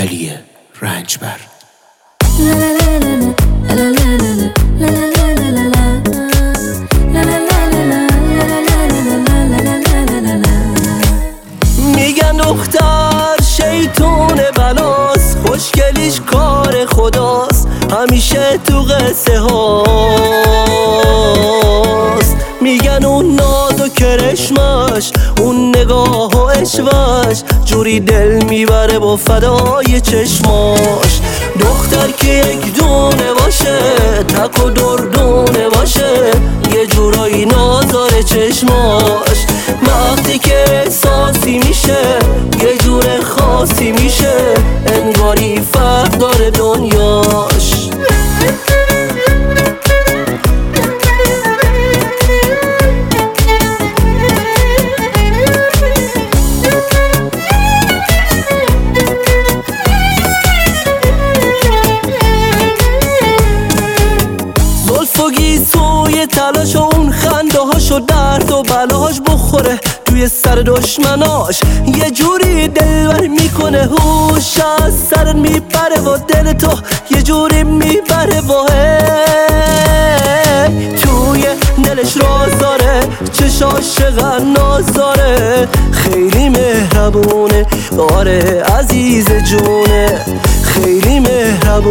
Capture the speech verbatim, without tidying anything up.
علی رنجبر. میگن دختر شیطون بلاست، خوشگلیش کار خداست، همیشه تو قصه هاست. میگن اون ناز و کرشمش، اون نگاه و عشقش، جوری دل میبره با فدای چشماش. دختر که یک دونه باشه، تک و دردونه باشه، یه جورایی نازاره چشماش. وقتی که احساسی میشه، یه جور خاصی میشه، انگاری فرق داره دنیاش. سوی تلاش و اون خنده هاش و درد و بلاهاش بخوره توی سر دشمناش، یه جوری دلبر میکنه، هوش از سر میبره و دل تو یه جوری میبره و توی دلش راز داره، چشاش چقدر ناز داره، خیلی مهربونه، آره عزیز جونه، خیلی مهربونه.